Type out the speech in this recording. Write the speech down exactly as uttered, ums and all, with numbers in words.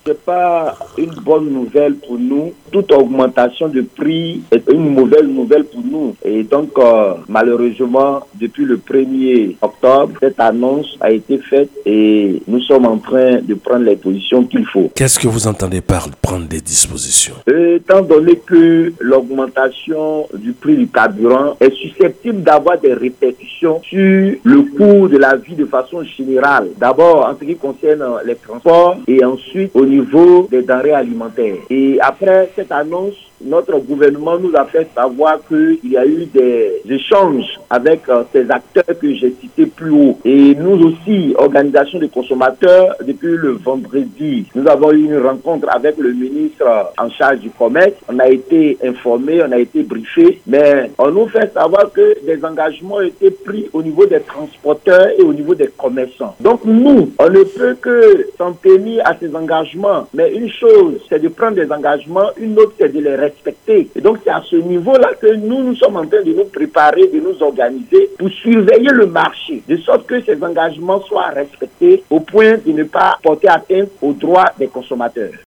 c'est pas une bonne nouvelle pour nous. Toute augmentation de prix est une mauvaise nouvelle pour nous. Et donc, euh, malheureusement, depuis le premier octobre, cette annonce a été faite et nous sommes en train de prendre les positions qu'il faut. Qu'est-ce que vous entendez par prendre des dispositions? Étant donné que l'augmentation du prix du carburant est susceptible d'avoir des répercussions sur le coût de la vie de façon générale. D'abord, en ce qui concerne les transports et ensuite au niveau des denrées alimentaires. Et après cette annonce, notre gouvernement nous a fait savoir qu'il y a eu des échanges avec euh, ces acteurs que j'ai cités plus haut. Et nous aussi, organisation des consommateurs, depuis le vendredi, nous avons eu une rencontre avec le ministre en charge du commerce. On a été informés, on a été briefés, mais on nous fait savoir que des engagements ont été pris au niveau des transporteurs et au niveau des commerçants. Donc nous, on ne peut que s'en tenir à ces engagements. Mais une chose, c'est de prendre des engagements, une autre, c'est de les respecter. Et donc, c'est à ce niveau-là que nous, nous sommes en train de nous préparer, de nous organiser pour surveiller le marché, de sorte que ces engagements soient respectés au point de ne pas porter atteinte aux droits des consommateurs.